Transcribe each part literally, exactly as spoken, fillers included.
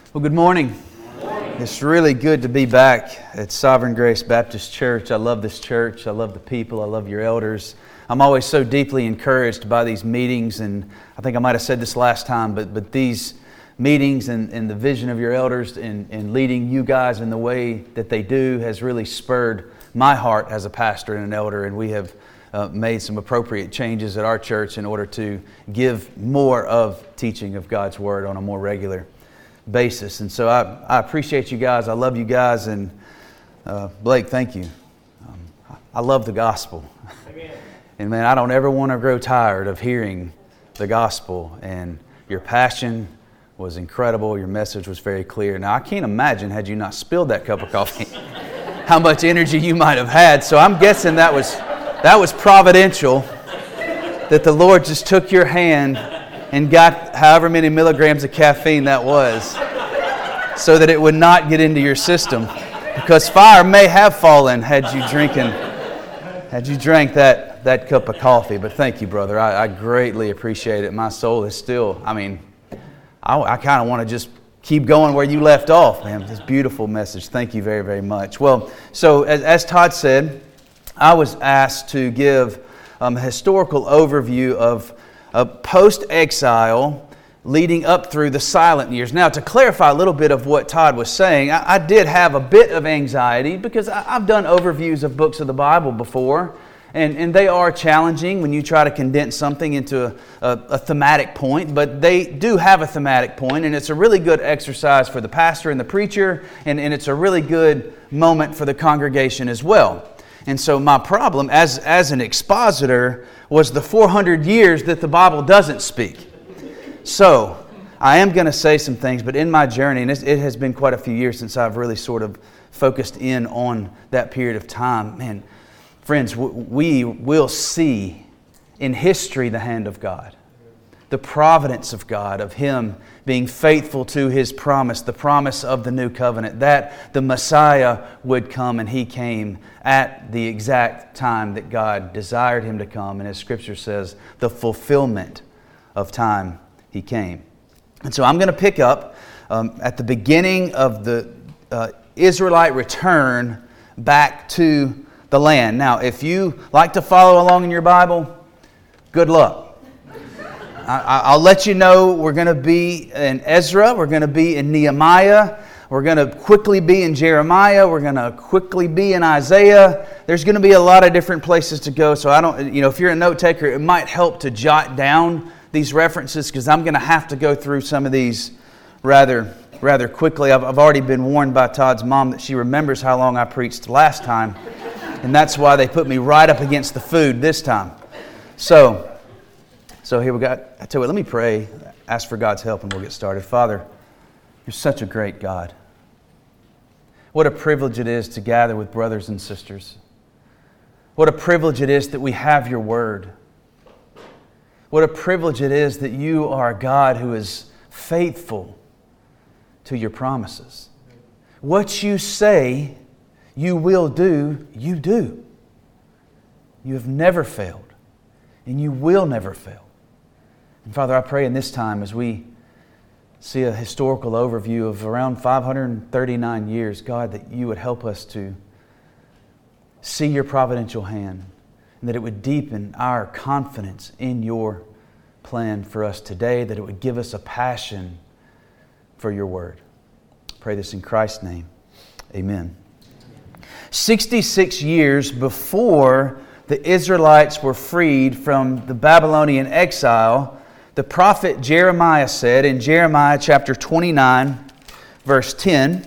Well, good morning. Good morning. It's really good to be back at Sovereign Grace Baptist Church. I love this church. I love the people. I love your elders. I'm always so deeply encouraged by these meetings, and I think I might have said this last time, but but these meetings and, and the vision of your elders and, and leading you guys in the way that they do has really spurred my heart as a pastor and an elder, and we have uh, made some appropriate changes at our church in order to give more of teaching of God's Word on a more regular basis. And so I, I appreciate you guys. I love you guys. And uh, Blake, thank you. Um, I love the gospel. Amen. And man, I don't ever want to grow tired of hearing the gospel. And your passion was incredible. Your message was very clear. Now, I can't imagine, had you not spilled that cup of coffee, how much energy you might have had. So I'm guessing that was that was providential, that the Lord just took your hand and got however many milligrams of caffeine that was, so that it would not get into your system, because fire may have fallen had you drinking, had you drank that that cup of coffee. But thank you, brother. I, I greatly appreciate it. My soul is still. I mean, I, I kind of want to just keep going where you left off, man. This beautiful message. Thank you very, very much. Well, so as, as Todd said, I was asked to give um, a historical overview of Uh, post-exile leading up through the silent years. Now, to clarify a little bit of what Todd was saying, I, I did have a bit of anxiety because I, I've done overviews of books of the Bible before, and, and they are challenging when you try to condense something into a, a, a thematic point, but they do have a thematic point, and it's a really good exercise for the pastor and the preacher, and, and it's a really good moment for the congregation as well. And so my problem as, as an expositor was the four hundred years that the Bible doesn't speak. So I am going to say some things, but in my journey, and it has been quite a few years since I've really sort of focused in on that period of time. Man, friends, we will see in history the hand of God, the providence of God, of Him being faithful to His promise, the promise of the new covenant, that the Messiah would come, and He came at the exact time that God desired Him to come. And as Scripture says, the fulfillment of time He came. And so I'm going to pick up um, at the beginning of the uh, Israelite return back to the land. Now, if you like to follow along in your Bible, good luck. I'll let you know we're going to be in Ezra, we're going to be in Nehemiah, we're going to quickly be in Jeremiah, we're going to quickly be in Isaiah. There's going to be a lot of different places to go, so I don't, you know, if you're a note taker, it might help to jot down these references, because I'm going to have to go through some of these rather rather quickly. I've, I've already been warned by Todd's mom that she remembers how long I preached last time, and that's why they put me right up against the food this time. So... So here we got, I tell you what, let me pray, ask for God's help, and we'll get started. Father, You're such a great God. What a privilege it is to gather with brothers and sisters. What a privilege it is that we have Your Word. What a privilege it is that You are a God who is faithful to Your promises. What You say You will do, You do. You have never failed, and You will never fail. And Father, I pray in this time as we see a historical overview of around five hundred thirty-nine years, God, that You would help us to see Your providential hand, and that it would deepen our confidence in Your plan for us today, that it would give us a passion for Your Word. I pray this in Christ's name. Amen. sixty-six years before the Israelites were freed from the Babylonian exile, the prophet Jeremiah said in Jeremiah chapter twenty-nine, verse ten,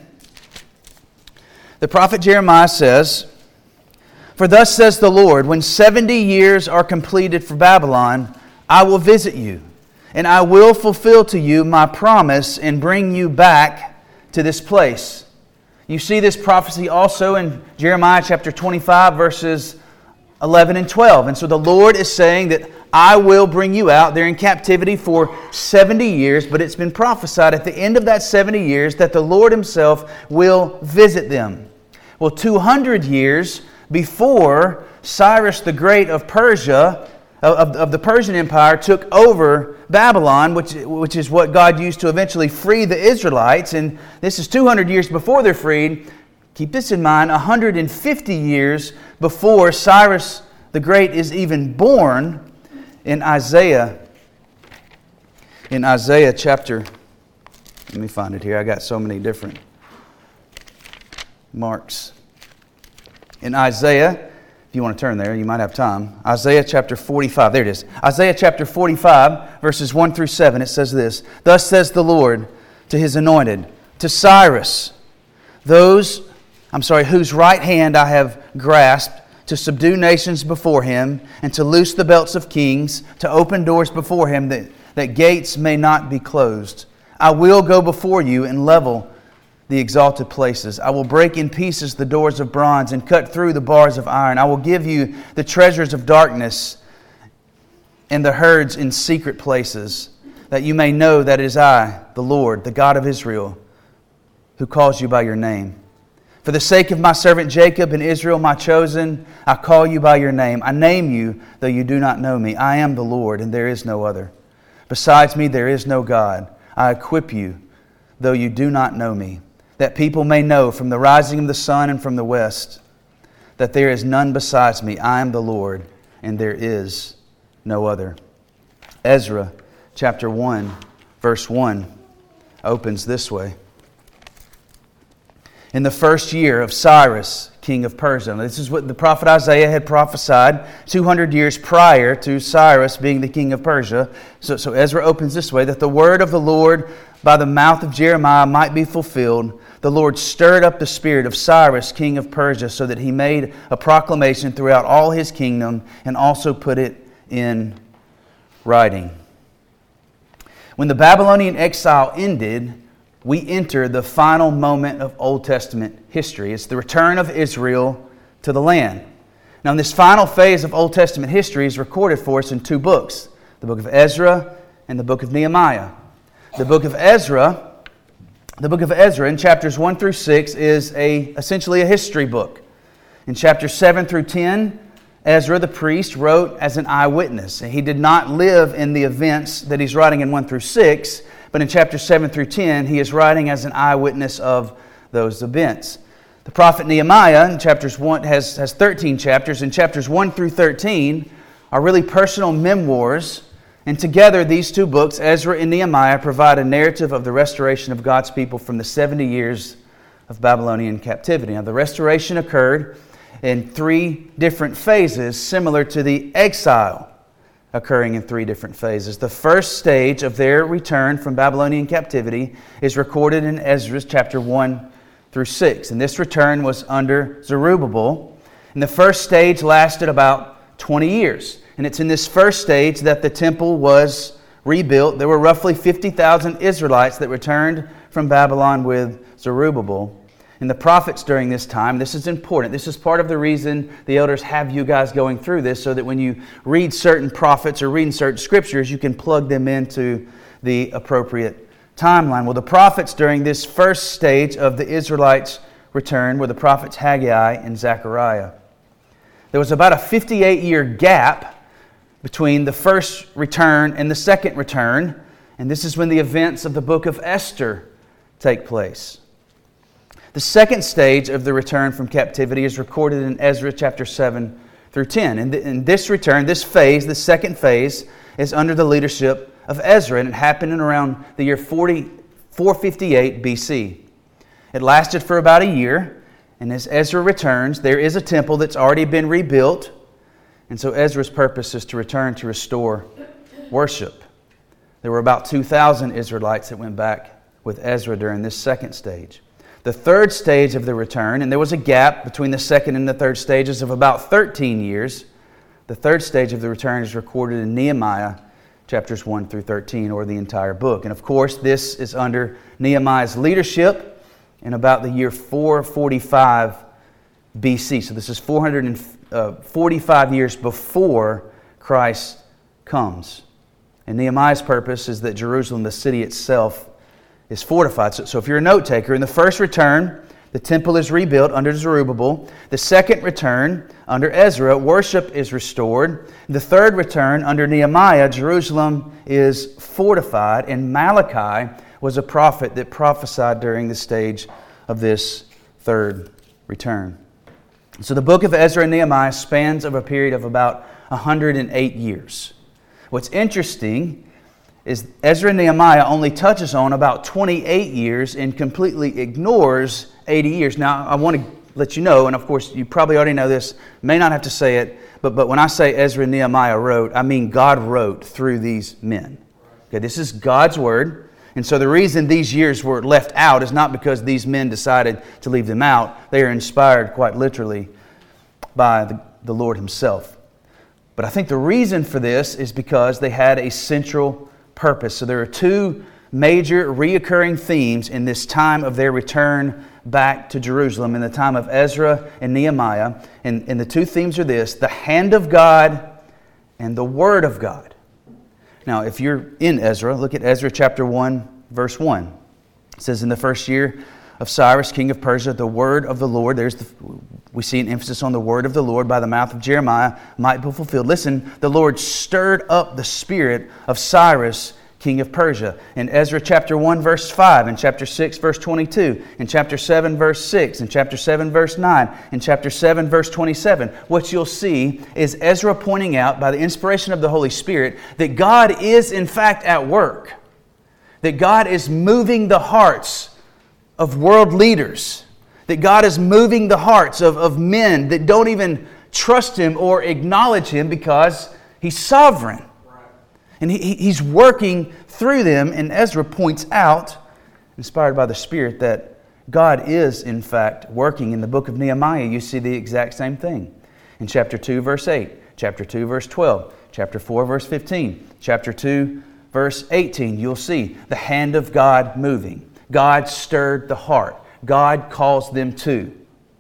the prophet Jeremiah says, "For thus says the Lord, when seventy years are completed for Babylon, I will visit you, and I will fulfill to you my promise and bring you back to this place." You see this prophecy also in Jeremiah chapter twenty-five, verses eleven and twelve. And so the Lord is saying that I will bring you out. They're in captivity for seventy years, but it's been prophesied at the end of that seventy years that the Lord Himself will visit them. Well, two hundred years before Cyrus the Great of Persia of, of the Persian Empire took over Babylon, which, which is what God used to eventually free the Israelites. And this is two hundred years before they're freed. Keep this in mind, one hundred fifty years before Cyrus the Great is even born. In Isaiah, in Isaiah chapter, let me find it here. I got so many different marks. In Isaiah, if you want to turn there, you might have time. Isaiah chapter forty-five. There it is. Isaiah chapter forty-five, verses one through seven. It says this: Thus says the Lord to His anointed, to Cyrus, those, I'm sorry, whose right hand I have grasped, to subdue nations before Him, and to loose the belts of kings, to open doors before Him, that, that gates may not be closed. I will go before you and level the exalted places. I will break in pieces the doors of bronze and cut through the bars of iron. I will give you the treasures of darkness and the herds in secret places, that you may know that it is I, the Lord, the God of Israel, who calls you by your name. For the sake of my servant Jacob and Israel, my chosen, I call you by your name. I name you, though you do not know me. I am the Lord, and there is no other. Besides me, there is no God. I equip you, though you do not know me, that people may know from the rising of the sun and from the west that there is none besides me. I am the Lord, and there is no other. Ezra chapter one, verse one opens this way. In the first year of Cyrus, king of Persia. Now, this is what the prophet Isaiah had prophesied two hundred years prior to Cyrus being the king of Persia. So, so Ezra opens this way, that the word of the Lord by the mouth of Jeremiah might be fulfilled. The Lord stirred up the spirit of Cyrus, king of Persia, so that he made a proclamation throughout all his kingdom and also put it in writing. When the Babylonian exile ended, we enter the final moment of Old Testament history. It's the return of Israel to the land. Now, this final phase of Old Testament history is recorded for us in two books, the book of Ezra and the book of Nehemiah. The book of Ezra, the book of Ezra in chapters one through six is a essentially a history book. In chapters seven through ten, Ezra the priest wrote as an eyewitness. He did not live in the events that he's writing in one through six, but in chapters seven through ten, he is writing as an eyewitness of those events. The prophet Nehemiah in chapters one has, has thirteen chapters, and chapters one through thirteen are really personal memoirs. And together, these two books, Ezra and Nehemiah, provide a narrative of the restoration of God's people from the seventy years of Babylonian captivity. Now, the restoration occurred in three different phases, similar to the exile occurring in three different phases. The first stage of their return from Babylonian captivity is recorded in Ezra chapter one through six. And this return was under Zerubbabel. And the first stage lasted about twenty years. And it's in this first stage that the temple was rebuilt. There were roughly fifty thousand Israelites that returned from Babylon with Zerubbabel. And the prophets during this time, this is important. This is part of the reason the elders have you guys going through this, so that when you read certain prophets or read certain scriptures, you can plug them into the appropriate timeline. Well, the prophets during this first stage of the Israelites' return were the prophets Haggai and Zechariah. There was about a fifty-eight year gap between the first return and the second return, and this is when the events of the book of Esther take place. The second stage of the return from captivity is recorded in Ezra chapter seven through ten. And in this return, this phase, the second phase, is under the leadership of Ezra, and it happened in around the year four fifty-eight B C. It lasted for about a year, and as Ezra returns, there is a temple that's already been rebuilt, and so Ezra's purpose is to return to restore worship. There were about two thousand Israelites that went back with Ezra during this second stage. The third stage of the return, and there was a gap between the second and the third stages of about thirteen years. The third stage of the return is recorded in Nehemiah chapters one through thirteen, or the entire book. And of course, this is under Nehemiah's leadership in about the year four forty-five B C. So this is four hundred forty-five years before Christ comes. And Nehemiah's purpose is that Jerusalem, the city itself, is fortified. So, so if you're a note taker, in the first return, The temple is rebuilt under Zerubbabel. The second return, under Ezra, worship is restored. The third return, under Nehemiah, Jerusalem is fortified. And Malachi was a prophet that prophesied during the stage of this third return. So the book of Ezra and Nehemiah spans over a period of about one hundred eight years. What's interesting is Ezra and Nehemiah only touches on about twenty-eight years and completely ignores eighty years. Now, I want to let you know, and of course you probably already know this, may not have to say it, but, but when I say Ezra and Nehemiah wrote, I mean God wrote through these men. Okay, this is God's Word. And so the reason these years were left out is not because these men decided to leave them out. They are inspired quite literally by the, the Lord Himself. But I think the reason for this is because they had a central purpose. So there are two major reoccurring themes in this time of their return back to Jerusalem, in the time of Ezra and Nehemiah. And, and the two themes are this: the hand of God and the Word of God. Now, if you're in Ezra, look at Ezra chapter one, verse one. It says, in the first year of Cyrus, king of Persia, the word of the Lord, there's the, we see an emphasis on the word of the Lord by the mouth of Jeremiah, might be fulfilled. Listen, the Lord stirred up the spirit of Cyrus, king of Persia. In Ezra chapter one, verse five, in chapter six, verse twenty-two, in chapter seven, verse six, in chapter seven, verse nine, in chapter seven, verse twenty-seven, what you'll see is Ezra pointing out by the inspiration of the Holy Spirit that God is in fact at work, that God is moving the hearts of world leaders, that God is moving the hearts of, of men that don't even trust Him or acknowledge Him because He's sovereign. And he, He's working through them. And Ezra points out, inspired by the Spirit, that God is in fact working. In the book of Nehemiah, you see the exact same thing. In chapter two, verse eight, chapter two, verse twelve, chapter four, verse fifteen, chapter two, verse eighteen, you'll see the hand of God moving. God stirred the heart. God calls them to.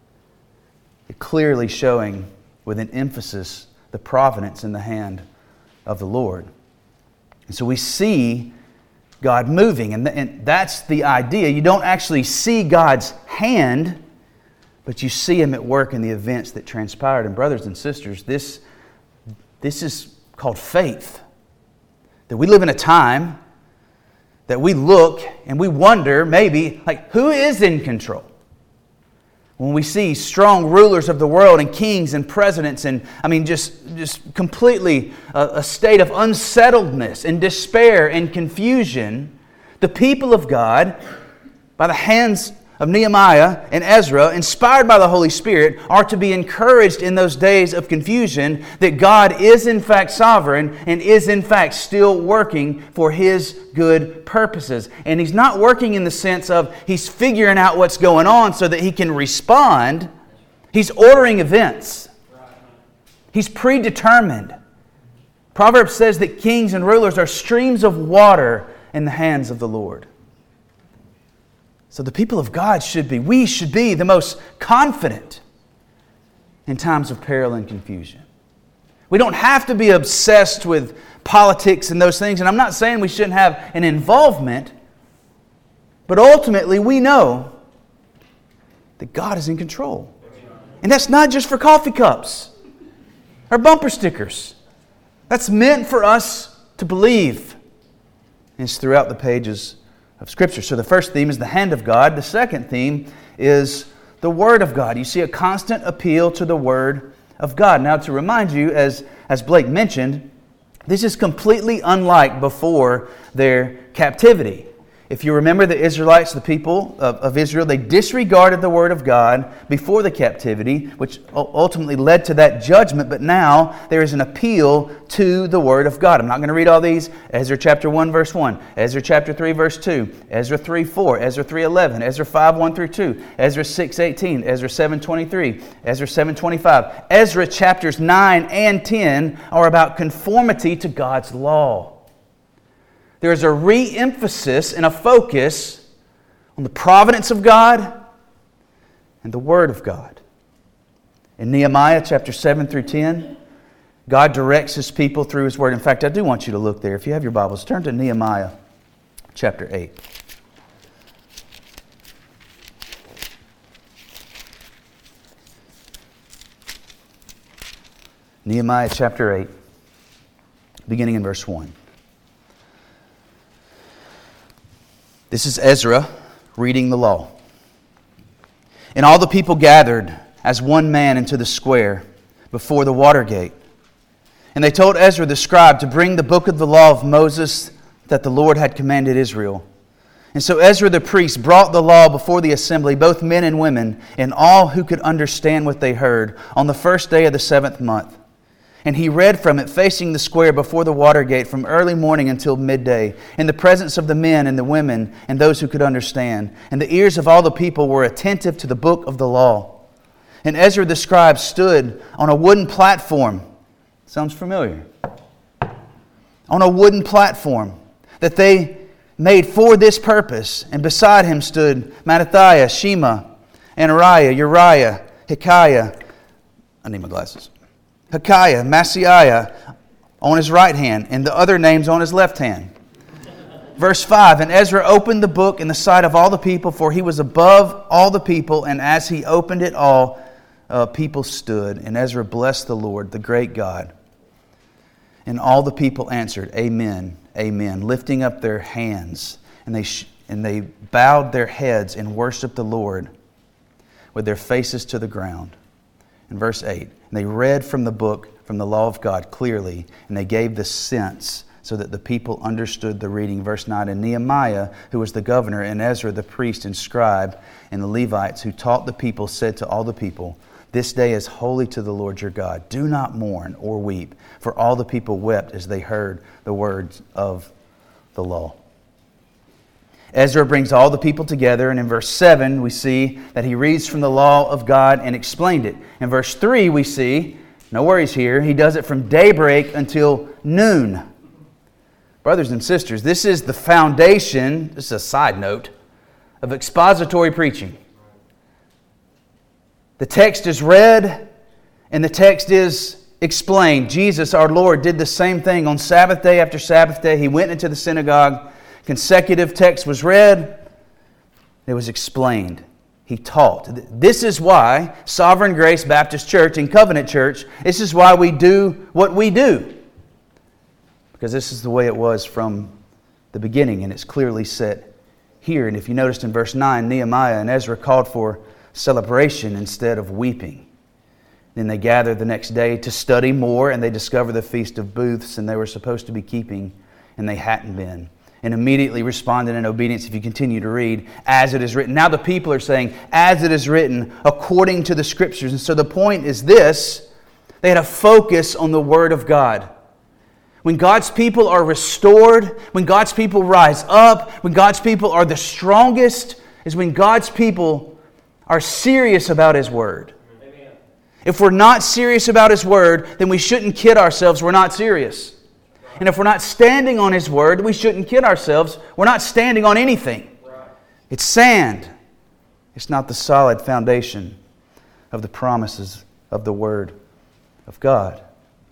Clearly showing with an emphasis the providence in the hand of the Lord. And so we see God moving, and, th- and that's the idea. You don't actually see God's hand, but you see Him at work in the events that transpired. And brothers and sisters, this, this is called faith. That we live in a time that we look and we wonder, maybe, like, who is in control? When we see strong rulers of the world and kings and presidents and, I mean, just, just completely a, a state of unsettledness and despair and confusion, the people of God, by the hands of Nehemiah and Ezra, inspired by the Holy Spirit, are to be encouraged in those days of confusion that God is in fact sovereign and is in fact still working for His good purposes. And He's not working in the sense of He's figuring out what's going on so that He can respond. He's ordering events. He's predetermined. Proverbs says that kings and rulers are streams of water in the hands of the Lord. So the people of God should be, we should be the most confident in times of peril and confusion. We don't have to be obsessed with politics and those things. And I'm not saying we shouldn't have an involvement. But ultimately we know that God is in control. And that's not just for coffee cups or bumper stickers. That's meant for us to believe. And it's throughout the pages of Scripture. So the first theme is the hand of God. The second theme is the Word of God. You see a constant appeal to the Word of God. Now, to remind you, as, as Blake mentioned, this is completely unlike before their captivity. If you remember, the Israelites, the people of, of Israel, they disregarded the Word of God before the captivity, which ultimately led to that judgment. But now there is an appeal to the Word of God. I'm not going to read all these. Ezra chapter one, verse one. Ezra chapter three, verse two. Ezra three, four. Ezra three, eleven. Ezra five, one through two. Ezra six, eighteen. Ezra seven, twenty-three. Ezra seven, twenty-five. Ezra chapters nine and ten are about conformity to God's law. There is a re-emphasis and a focus on the providence of God and the Word of God. In Nehemiah chapter seven through ten, God directs His people through His Word. In fact, I do want you to look there. If you have your Bibles, turn to Nehemiah chapter eight. Nehemiah chapter eight, beginning in verse one. This is Ezra reading the law. And all the people gathered as one man into the square before the water gate. And they told Ezra the scribe to bring the book of the law of Moses that the Lord had commanded Israel. And so Ezra the priest brought the law before the assembly, both men and women, and all who could understand what they heard, on the first day of the seventh month. And he read from it facing the square before the water gate from early morning until midday, in the presence of the men and the women and those who could understand. And the ears of all the people were attentive to the book of the law. And Ezra the scribe stood on a wooden platform. Sounds familiar. On a wooden platform that they made for this purpose. And beside him stood Mattithiah, Shema, Anariah, Uriah, Hilkiah. I need my glasses. Hilkiah, Maaseiah on his right hand, and the other names on his left hand. Verse five, and Ezra opened the book in the sight of all the people, for he was above all the people, and as he opened it all, uh, people stood. And Ezra blessed the Lord, the great God. And all the people answered, Amen, Amen, lifting up their hands. And they sh- and they bowed their heads and worshiped the Lord with their faces to the ground. In verse eight, and they read from the book, from the law of God clearly, and they gave the sense so that the people understood the reading. Verse nine, and Nehemiah, who was the governor, and Ezra the priest and scribe, and the Levites who taught the people, said to all the people, This day is holy to the Lord your God. Do not mourn or weep. For all the people wept as they heard the words of the law. Ezra brings all the people together, and in verse seven we see that he reads from the law of God and explained it. In verse three we see, no worries here, he does it from daybreak until noon. Brothers and sisters, this is the foundation, this is a side note, of expository preaching. The text is read and the text is explained. Jesus, our Lord, did the same thing on Sabbath day after Sabbath day. He went into the synagogue. Consecutive text was read. It was explained. He taught. This is why Sovereign Grace Baptist Church and Covenant Church, this is why we do what we do. Because this is the way it was from the beginning, and it's clearly set here. And if you noticed in verse nine, Nehemiah and Ezra called for celebration instead of weeping. Then they gathered the next day to study more, and they discovered the Feast of Booths, and they were supposed to be keeping, and they hadn't been. And immediately responded in obedience, if you continue to read, as it is written. Now the people are saying, as it is written, according to the Scriptures. And so the point is this, they had a focus on the Word of God. When God's people are restored, when God's people rise up, when God's people are the strongest, is when God's people are serious about His Word. Amen. If we're not serious about His Word, then we shouldn't kid ourselves we're not serious. And if we're not standing on His Word, we shouldn't kid ourselves. We're not standing on anything. Right. It's sand. It's not the solid foundation of the promises of the Word of God.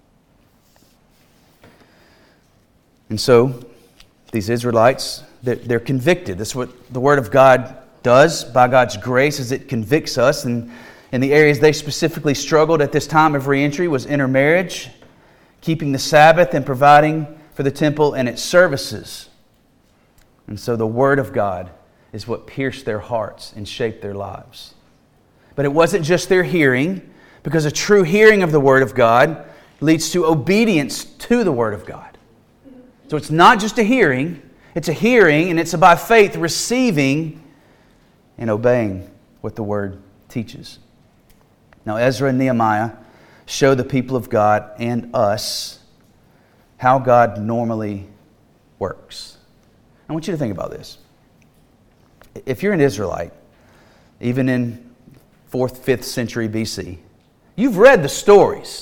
And so, these Israelites, they're, they're convicted. That's what the Word of God does by God's grace, is it convicts us. And in the areas they specifically struggled at this time of reentry was intermarriage, keeping the Sabbath, and providing for the temple and its services. And so the Word of God is what pierced their hearts and shaped their lives. But it wasn't just their hearing, because a true hearing of the Word of God leads to obedience to the Word of God. So it's not just a hearing, it's a hearing, and it's by faith receiving and obeying what the Word teaches. Now Ezra and Nehemiah show the people of God and us how God normally works. I want you to think about this. If you're an Israelite, even in fourth, fifth century B C, you've read the stories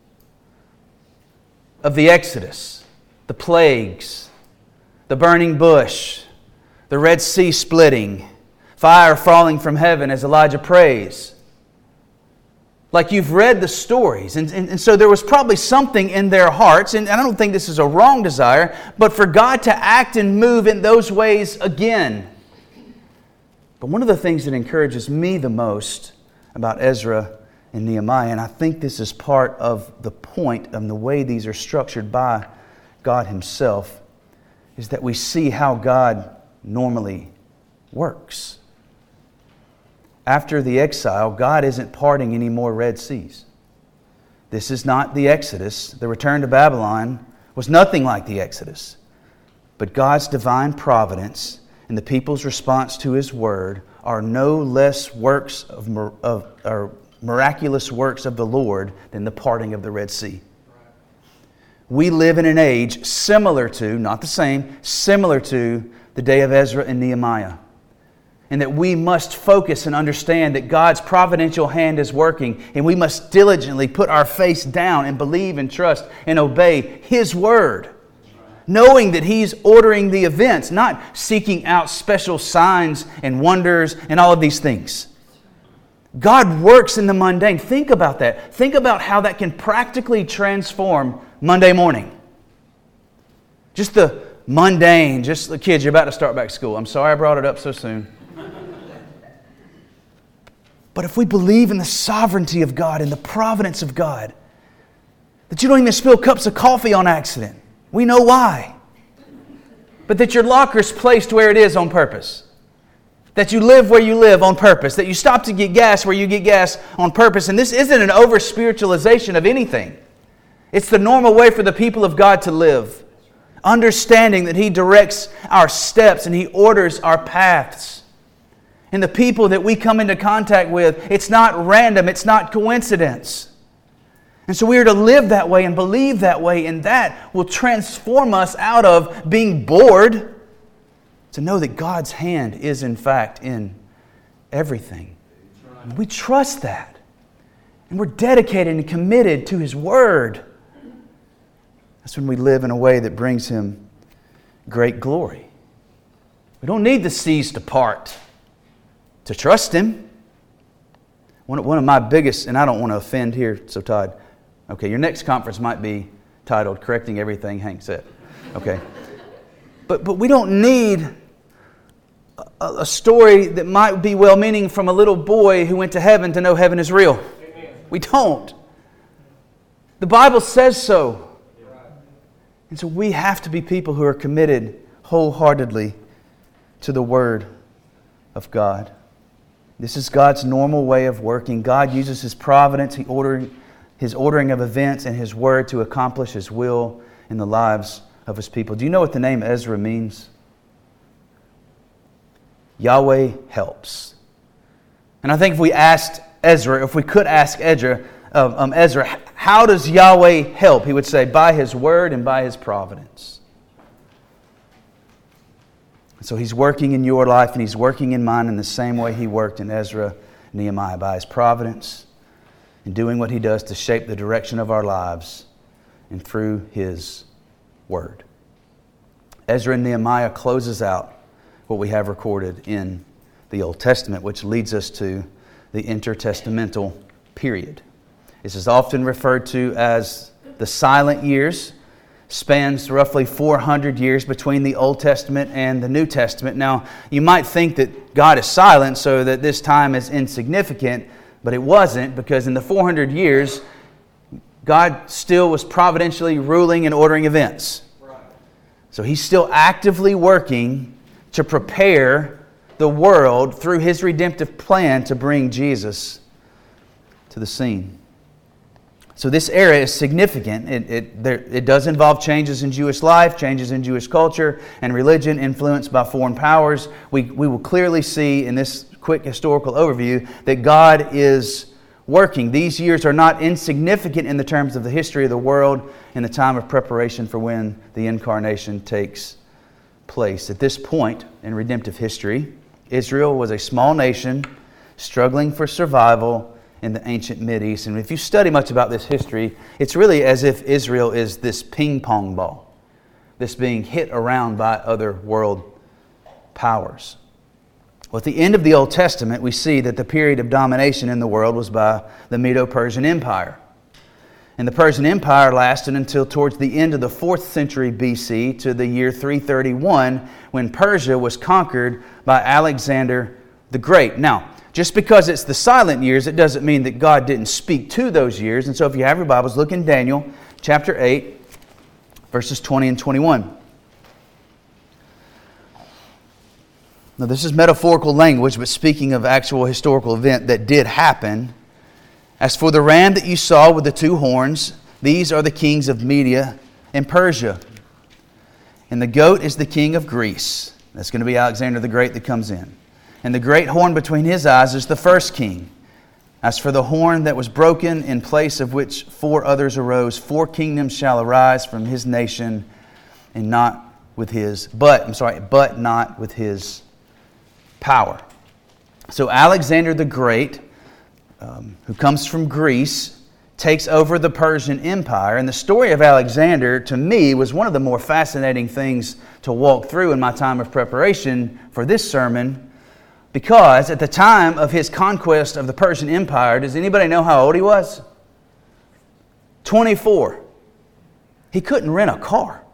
of the Exodus, the plagues, the burning bush, the Red Sea splitting, fire falling from heaven as Elijah prays. Like you've read the stories. And, and, and so there was probably something in their hearts, and I don't think this is a wrong desire, but for God to act and move in those ways again. But one of the things that encourages me the most about Ezra in Nehemiah. And I think this is part of the point of the way these are structured by God Himself, is that we see how God normally works. After the exile, God isn't parting any more Red Seas. This is not the Exodus. The return to Babylon was nothing like the Exodus. But God's divine providence and the people's response to His Word are no less works of, of or miraculous works of the Lord than the parting of the Red Sea. We live in an age similar to, not the same, similar to the day of Ezra and Nehemiah. And that we must focus and understand that God's providential hand is working, and we must diligently put our face down and believe and trust and obey His Word, knowing that He's ordering the events, not seeking out special signs and wonders and all of these things. God works in the mundane. Think about that. Think about how that can practically transform Monday morning. Just the mundane, just the kids, you're about to start back school. I'm sorry I brought it up so soon. But if we believe in the sovereignty of God and the providence of God, that you don't even spill cups of coffee on accident. We know why. But that your locker's placed where it is on purpose. That you live where you live on purpose. That you stop to get gas where you get gas on purpose. And this isn't an over-spiritualization of anything. It's the normal way for the people of God to live. Understanding that He directs our steps and He orders our paths. And the people that we come into contact with, it's not random, it's not coincidence. And so we are to live that way and believe that way, and that will transform us out of being bored to know that God's hand is in fact in everything. And we trust that. And we're dedicated and committed to His Word. That's when we live in a way that brings Him great glory. We don't need the seas to part to trust Him. One, one of my biggest, and I don't want to offend here, so Todd, okay, your next conference might be titled Correcting Everything Hank Said. Okay. But but we don't need a, a story that might be well-meaning from a little boy who went to heaven to know heaven is real. Amen. We don't. The Bible says so. And so we have to be people who are committed wholeheartedly to the Word of God. This is God's normal way of working. God uses His providence, He ordering, His ordering of events, and His Word to accomplish His will in the lives of His people. Do you know what the name Ezra means? Yahweh helps. And I think if we asked Ezra, if we could ask Ezra, um, um, Ezra, how does Yahweh help? He would say, by His Word and by His providence. So He's working in your life and He's working in mine in the same way He worked in Ezra and Nehemiah, by His providence and doing what He does to shape the direction of our lives and through His Word. Ezra and Nehemiah closes out what we have recorded in the Old Testament, which leads us to the intertestamental period. This is often referred to as the silent years. Spans roughly four hundred years between the Old Testament and the New Testament. Now, you might think that God is silent so that this time is insignificant, but it wasn't, because in the four hundred years, God still was providentially ruling and ordering events. So He's still actively working to prepare the world through His redemptive plan to bring Jesus to the scene. So this era is significant. It, it, there, it does involve changes in Jewish life, changes in Jewish culture and religion influenced by foreign powers. We, we will clearly see in this quick historical overview that God is working. These years are not insignificant in the terms of the history of the world in the time of preparation for when the incarnation takes place. At this point in redemptive history, Israel was a small nation struggling for survival in the ancient Mideast. And if you study much about this history, it's really as if Israel is this ping pong ball that's being hit around by other world powers. Well, at the end of the Old Testament, we see that the period of domination in the world was by the Medo-Persian Empire. And the Persian Empire lasted until towards the end of the fourth century B C to the year three thirty-one, when Persia was conquered by Alexander the Great. Now, just because it's the silent years, it doesn't mean that God didn't speak to those years. And so if you have your Bibles, look in Daniel chapter eight, verses twenty and twenty-one. Now this is metaphorical language, but speaking of actual historical event that did happen. As for the ram that you saw with the two horns, these are the kings of Media and Persia. And the goat is the king of Greece. That's going to be Alexander the Great that comes in. And the great horn between his eyes is the first king. As for the horn that was broken, in place of which four others arose, four kingdoms shall arise from his nation, and not with his, but, I'm sorry, but not with his power. So Alexander the Great, um, who comes from Greece, takes over the Persian Empire. And the story of Alexander, to me, was one of the more fascinating things to walk through in my time of preparation for this sermon. Because at the time of his conquest of the Persian Empire, does anybody know how old he was? twenty-four. He couldn't rent a car.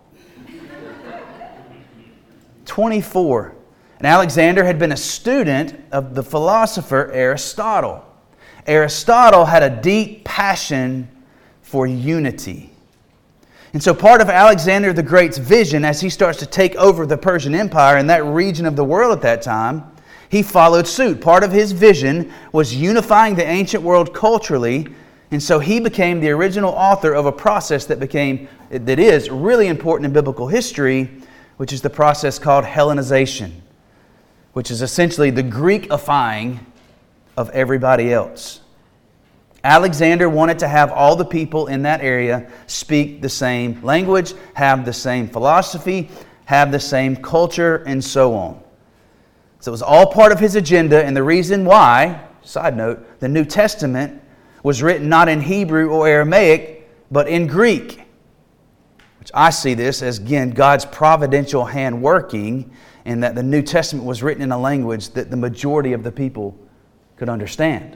twenty-four. And Alexander had been a student of the philosopher Aristotle. Aristotle had a deep passion for unity. And so part of Alexander the Great's vision as he starts to take over the Persian Empire in that region of the world at that time, he followed suit. Part of his vision was unifying the ancient world culturally, and so he became the original author of a process that became that is really important in biblical history, which is the process called Hellenization, which is essentially the Greekifying of everybody else. Alexander wanted to have all the people in that area speak the same language, have the same philosophy, have the same culture, and so on. So it was all part of his agenda, and the reason why, side note, the New Testament was written not in Hebrew or Aramaic, but in Greek. Which I see this as, again, God's providential hand working, and that the New Testament was written in a language that the majority of the people could understand.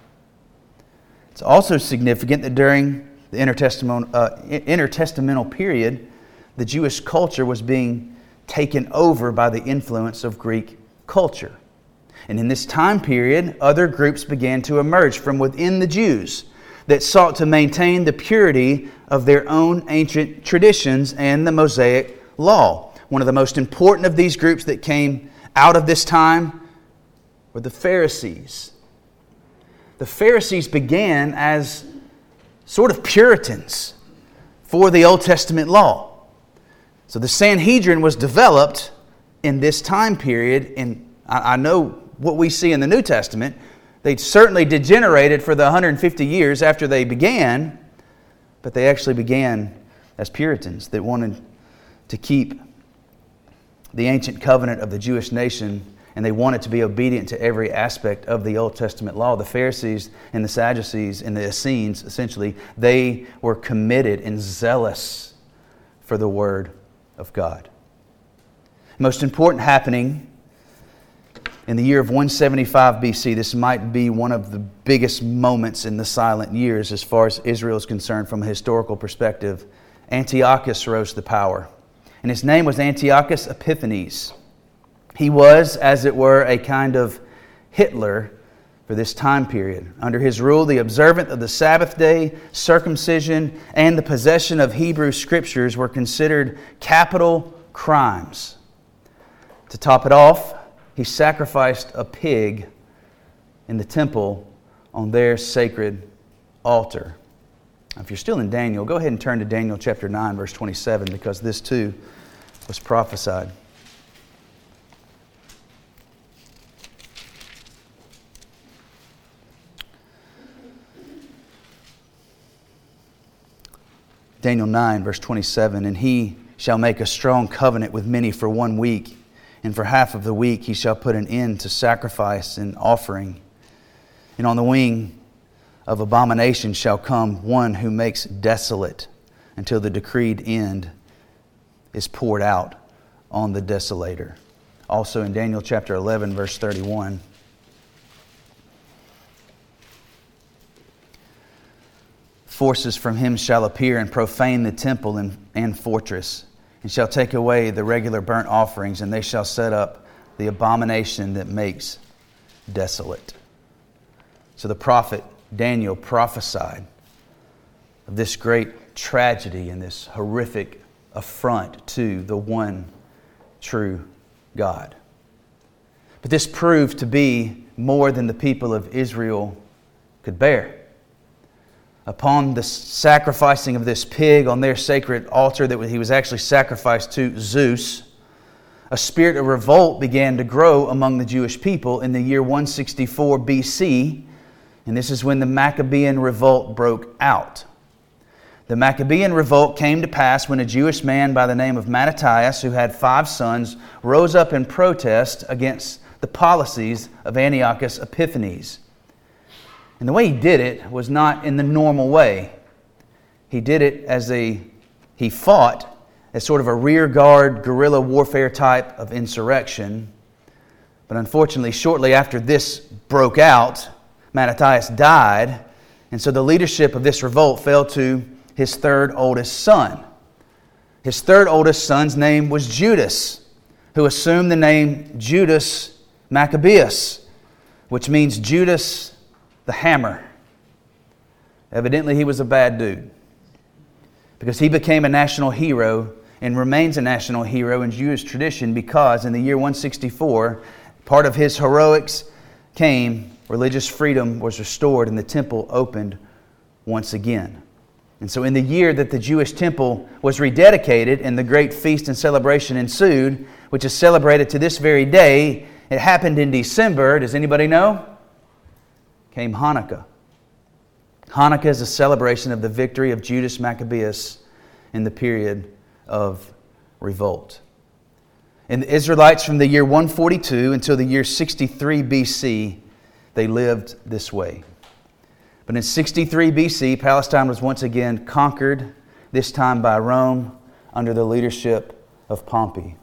It's also significant that during the intertestamental, uh, intertestamental period, the Jewish culture was being taken over by the influence of Greek culture. And in this time period, other groups began to emerge from within the Jews that sought to maintain the purity of their own ancient traditions and the Mosaic law. One of the most important of these groups that came out of this time were the Pharisees. The Pharisees began as sort of Puritans for the Old Testament law. So the Sanhedrin was developed in this time period, and I know what we see in the New Testament. They certainly degenerated for the one hundred fifty years after they began, but they actually began as Puritans that wanted to keep the ancient covenant of the Jewish nation, and they wanted to be obedient to every aspect of the Old Testament law. The Pharisees and the Sadducees and the Essenes, essentially, they were committed and zealous for the Word of God. Most important happening in the year of one seventy-five B C, this might be one of the biggest moments in the silent years as far as Israel is concerned from a historical perspective. Antiochus rose to power, and his name was Antiochus Epiphanes. He was, as it were, a kind of Hitler for this time period. Under his rule, the observance of the Sabbath day, circumcision, and the possession of Hebrew Scriptures were considered capital crimes. To top it off, he sacrificed a pig in the temple on their sacred altar. Now, if you're still in Daniel, go ahead and turn to Daniel chapter nine, verse twenty-seven, because this too was prophesied. Daniel nine, verse twenty-seven, and he shall make a strong covenant with many for one week, and for half of the week he shall put an end to sacrifice and offering. And on the wing of abomination shall come one who makes desolate until the decreed end is poured out on the desolator. Also in Daniel chapter eleven, verse thirty-one. Forces from him shall appear and profane the temple and, and fortress, and shall take away the regular burnt offerings, and they shall set up the abomination that makes desolate. So the prophet Daniel prophesied of this great tragedy and this horrific affront to the one true God. But this proved to be more than the people of Israel could bear. Upon the sacrificing of this pig on their sacred altar that he was actually sacrificed to Zeus, a spirit of revolt began to grow among the Jewish people in the year one sixty-four B C, and this is when the Maccabean revolt broke out. The Maccabean revolt came to pass when a Jewish man by the name of Mattathias, who had five sons, rose up in protest against the policies of Antiochus Epiphanes. And the way he did it was not in the normal way. He did it as a, he fought as sort of a rear guard guerrilla warfare type of insurrection. But unfortunately, shortly after this broke out, Mattathias died, and so the leadership of this revolt fell to his third oldest son. His third oldest son's name was Judas, who assumed the name Judas Maccabeus, which means Judas the Hammer. Evidently, he was a bad dude, because he became a national hero and remains a national hero in Jewish tradition because in the year one sixty-four, part of his heroics came, religious freedom was restored and the temple opened once again. And so in the year that the Jewish temple was rededicated and the great feast and celebration ensued, which is celebrated to this very day, it happened in December. Does anybody know? Came Hanukkah. Hanukkah is a celebration of the victory of Judas Maccabeus in the period of revolt. And the Israelites from the year one forty-two until the year sixty-three B C, they lived this way. But in sixty-three B C, Palestine was once again conquered, this time by Rome under the leadership of Pompey.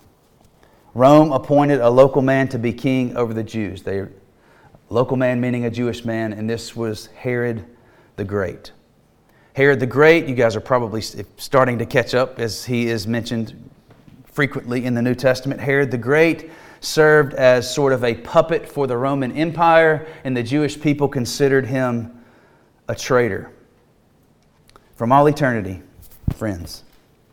Rome appointed a local man to be king over the Jews. They Local man meaning a Jewish man, and this was Herod the Great. Herod the Great, you guys are probably starting to catch up as he is mentioned frequently in the New Testament. Herod the Great served as sort of a puppet for the Roman Empire, and the Jewish people considered him a traitor. From all eternity, friends,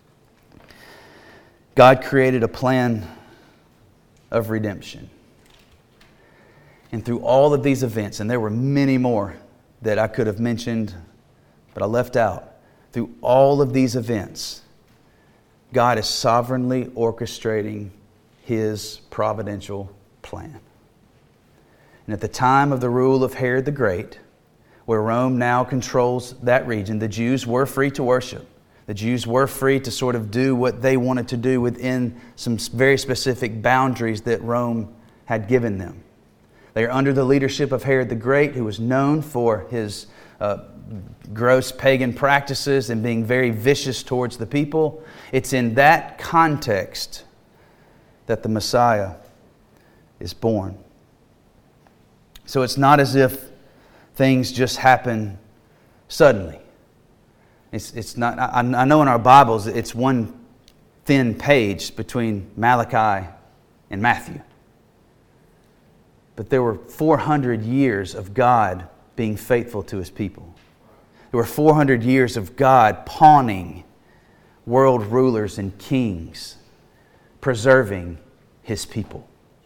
God created a plan of redemption. And through all of these events, and there were many more that I could have mentioned, but I left out. Through all of these events, God is sovereignly orchestrating His providential plan. And at the time of the rule of Herod the Great, where Rome now controls that region, the Jews were free to worship. The Jews were free to sort of do what they wanted to do within some very specific boundaries that Rome had given them. They are under the leadership of Herod the Great, who was known for his uh, gross pagan practices and being very vicious towards the people. It's in that context that the Messiah is born. So it's not as if things just happen suddenly. It's, it's not. I, I know in our Bibles it's one thin page between Malachi and Matthew. But there were four hundred years of God being faithful to His people. There were four hundred years of God pawning world rulers and kings, preserving His people.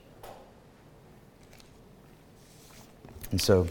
And so,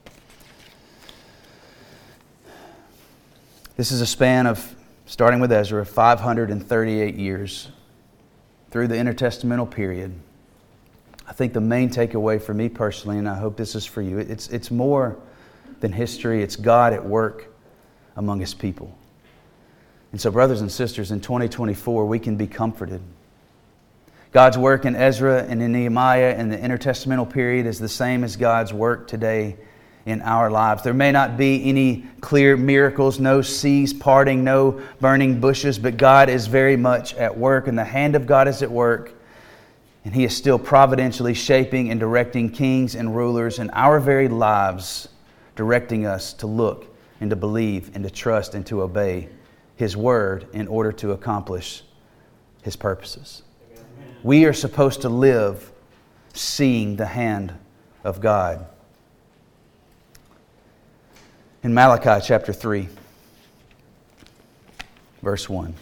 this is a span of, starting with Ezra, five hundred thirty-eight years through the intertestamental period. I think the main takeaway for me personally, and I hope this is for you, it's, it's more than history. It's God at work among His people. And so, brothers and sisters, in twenty twenty-four, we can be comforted. God's work in Ezra and in Nehemiah and the intertestamental period is the same as God's work today in our lives. There may not be any clear miracles, no seas parting, no burning bushes, but God is very much at work, and the hand of God is at work. And He is still providentially shaping and directing kings and rulers in our very lives, directing us to look and to believe and to trust and to obey His Word in order to accomplish His purposes. Amen. We are supposed to live seeing the hand of God. In Malachi chapter three, verse one.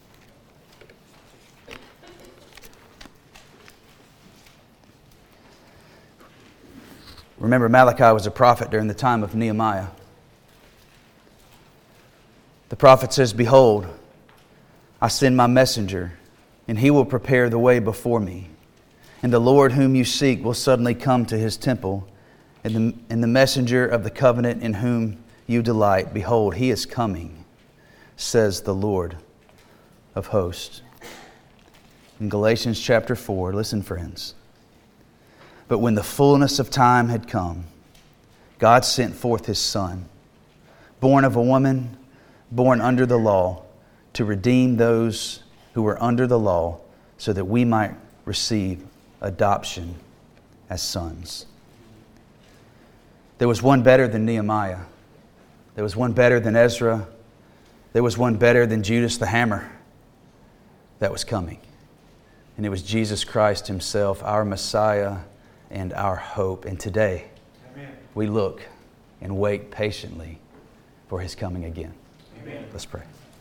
Remember, Malachi was a prophet during the time of Nehemiah. The prophet says, "Behold, I send my messenger, and he will prepare the way before me. And the Lord whom you seek will suddenly come to his temple, and the, and the messenger of the covenant in whom you delight. Behold, he is coming, says the Lord of hosts." In Galatians chapter four, listen, friends. "But when the fullness of time had come, God sent forth His Son, born of a woman, born under the law, to redeem those who were under the law, so that we might receive adoption as sons." There was one better than Nehemiah. There was one better than Ezra. There was one better than Judas the Hammer that was coming. And it was Jesus Christ Himself, our Messiah and our hope. And today, Amen. We look and wait patiently for His coming again. Amen. Let's pray.